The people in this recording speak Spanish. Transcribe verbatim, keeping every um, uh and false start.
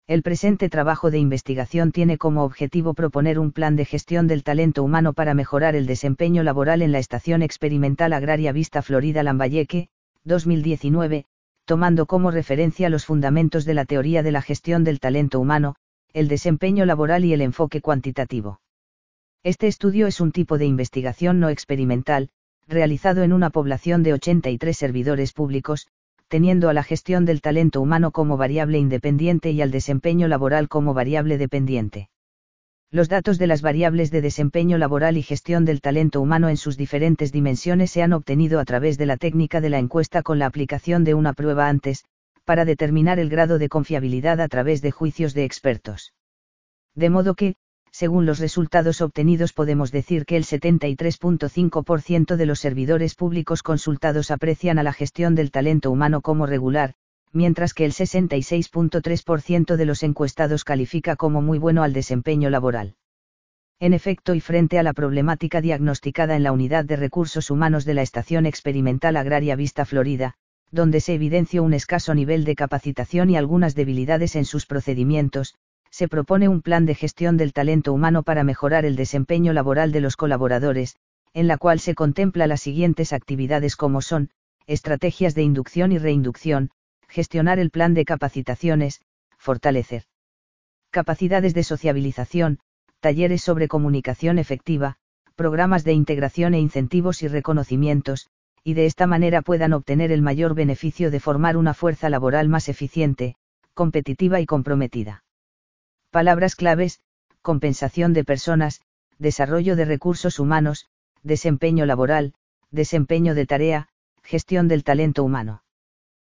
El presente trabajo de investigación tiene como objetivo proponer un plan de gestión del talento humano para mejorar el desempeño laboral en la Estación Experimental Agraria Vista Florida-Lambayeque, dos mil diecinueve, tomando como referencia los fundamentos de la teoría de la gestión del talento humano, el desempeño laboral y el enfoque cuantitativo. Este estudio es un tipo de investigación no experimental, realizado en una población de ochenta y tres servidores públicos, teniendo a la gestión del talento humano como variable independiente y al desempeño laboral como variable dependiente. Los datos de las variables de desempeño laboral y gestión del talento humano en sus diferentes dimensiones se han obtenido a través de la técnica de la encuesta con la aplicación de una prueba antes, para determinar el grado de confiabilidad a través de juicios de expertos. De modo que, según los resultados obtenidos, podemos decir que el setenta y tres punto cinco por ciento de los servidores públicos consultados aprecian a la gestión del talento humano como regular, mientras que el sesenta y seis punto tres por ciento de los encuestados califica como muy bueno al desempeño laboral. En efecto, y frente a la problemática diagnosticada en la Unidad de Recursos Humanos de la Estación Experimental Agraria Vista Florida, donde se evidenció un escaso nivel de capacitación y algunas debilidades en sus procedimientos, se propone un plan de gestión del talento humano para mejorar el desempeño laboral de los colaboradores, en la cual se contempla las siguientes actividades como son, estrategias de inducción y reinducción, gestionar el plan de capacitaciones, fortalecer capacidades de sociabilización, talleres sobre comunicación efectiva, programas de integración e incentivos y reconocimientos, y de esta manera puedan obtener el mayor beneficio de formar una fuerza laboral más eficiente, competitiva y comprometida. Palabras claves: compensación de personas, desarrollo de recursos humanos, desempeño laboral, desempeño de tarea, gestión del talento humano.